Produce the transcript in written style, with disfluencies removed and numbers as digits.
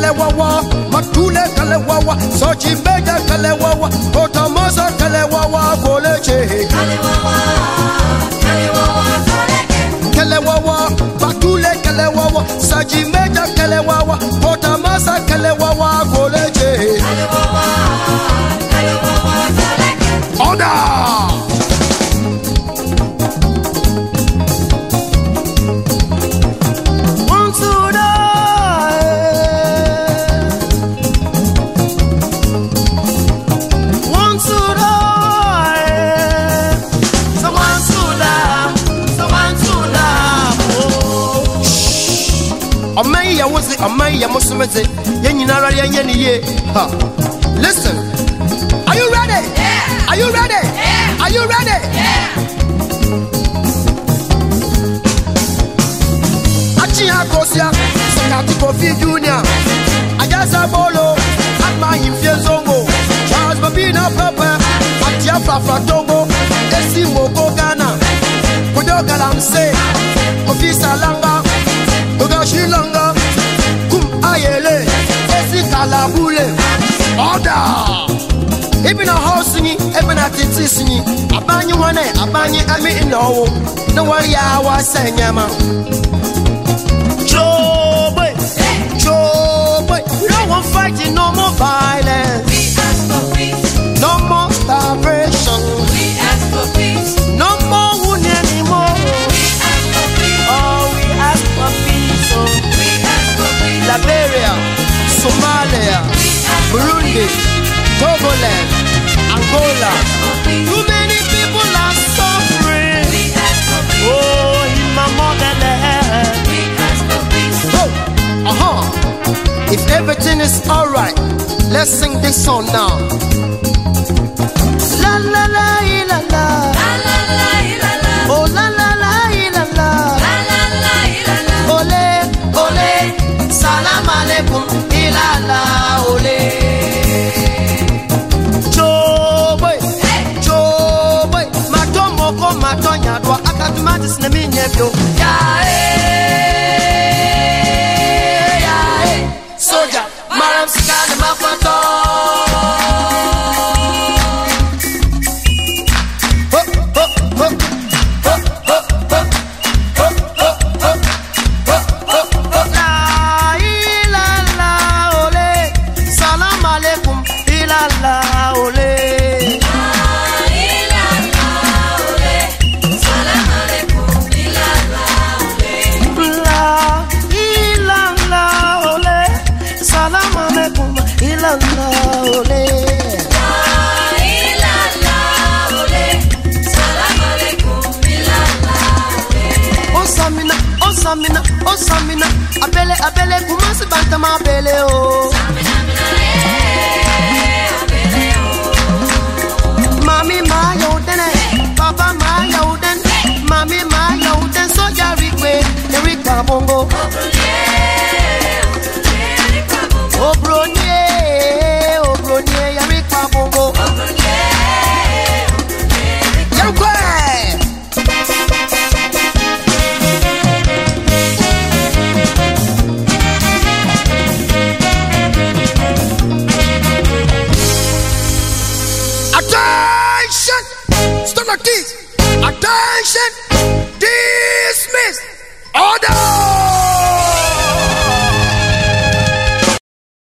Kalewawa, Matule Kalewawa, Sochi Meja Kalewawa, Potamosa Kalewawa, Goleche. Kalewawa, Batule Kalewawa, Sochi Meja Kalewawa, Potamosa Kalewawa, Goleche. Order! Listen, are you ready? Yeah. Are you ready? Yeah. Are you ready? Yeah. Achia Kosia, Sakati Kofi Junior, Ajasa Bolo, Atma Infezongo, Charles Babina Papa, Atia Fatongo, Esi Moko Ghana, Kodo Galamse, Ofisa Langa, Ogashi Langa, Kum Ayele, Esi Kalabule. Order! Even a house singing, even a titi singing, a banyu one, a banyu, I mean, no, no worry, I was saying, Yama. Joe, we don't want fighting, no more violence. We ask for peace. No more starvation. We ask for peace. No more wound anymore. We ask for peace. Oh, we ask for peace. Oh, we ask for peace. Liberia, Somalia, Burundi, Togoland, Angola. Too many people are suffering. Oh, in my motherland. Oh, if everything is alright, let's sing this song now. La la la la la. La la la la la. Oh la la la la la. La la la la la. Ole ole. Salam alaikum. Ilala ole. Matonya dwa akatumatis na minyebyo ya soja maram sikane mafato la ole salam alaikum ilala ole. Samina, abele, kumasi bantama abele o. Mami ma yauden, papa ma yauden, mami ma yauden, soja rikwe, Erika bongo.